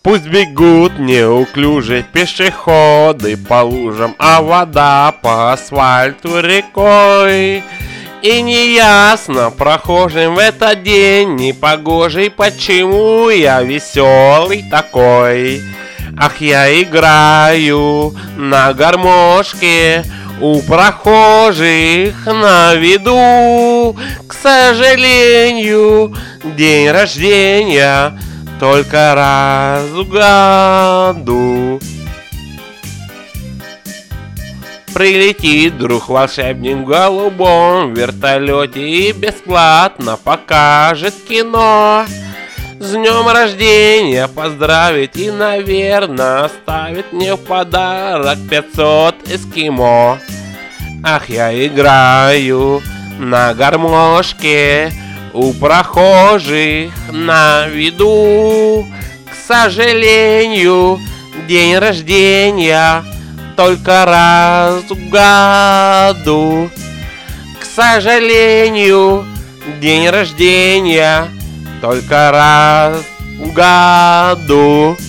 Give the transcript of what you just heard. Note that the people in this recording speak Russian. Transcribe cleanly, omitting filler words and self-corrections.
Пусть бегут неуклюже пешеходы по лужам, а вода по асфальту рекой. И неясно прохожим в этот день непогожий, почему я веселый такой. Ах, я играю на гармошке у прохожих на виду. К сожалению, день рождения только раз в году. Прилетит вдруг волшебник в голубом вертолете и бесплатно покажет кино. С днем рождения поздравит и, наверное, оставит мне в подарок 500 эскимо. Ах, я играю на гармошке у прохожих на виду. К сожалению, день рождения только раз в году. К сожалению, день рождения только раз в году.